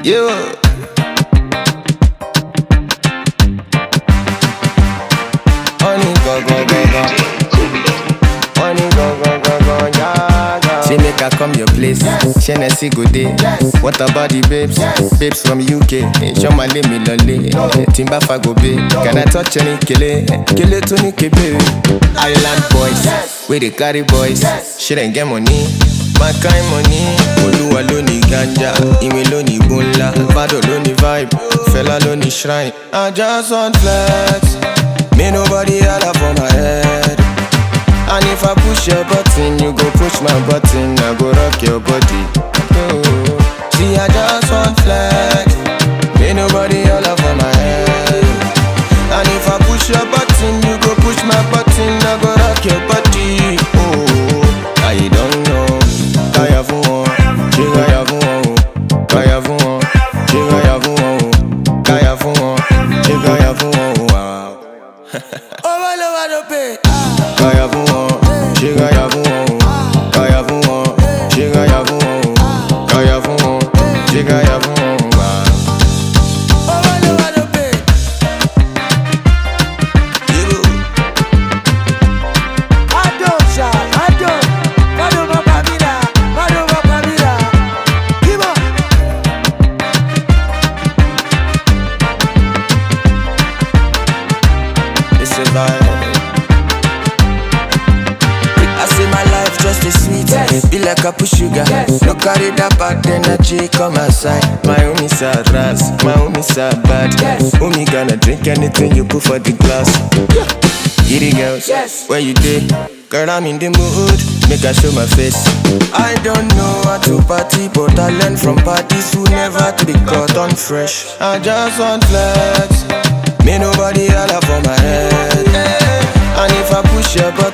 Yeah. Honey, go, go, go, go. Honey, go, go, go, go, yeah, yeah. She make her come your place. Hennessy go day. What about the babes? Babes from UK. Show my me lolly. Timba fago be. Can I touch any kele? Kele to ni kebe. Island boys. We the carry boys. She didn't get money. My kind money. Oluwa lo ni ganja. Ime lo ni bunla. Bado lo ni vibe. Fella lo ni shrine. I just want flex. Me nobody holla for my head. And if I push your button, you go push my button. I go rock your body. Oh. See, I just want flex. Me nobody holla for my head. And if I push your button, you go push my button. I go rock your body. Oh, I don't know. Kaya fuon, kaya fuon, kaya fuon, kaya fuon, kaya fuon, kaya fuon. Wow. Over the pay. Kaya fuon, kaya fuon, kaya fuon, kaya fuon, kaya fuon, kaya fuon. Wow. Over the pay. I don't shout, I don't. I say my life just a sweet, be like a push sugar. No carry that bad energy, come outside. My homie sad ras, my homie sad bad. Homie gonna drink anything you put for the glass. Giddy girls, where you dey? Girl, I'm in the mood, make I show my face. I don't know how to party, but I learn from parties who never to be caught on fresh. I just want flex. Me nobody holla for my head. And if I push your button,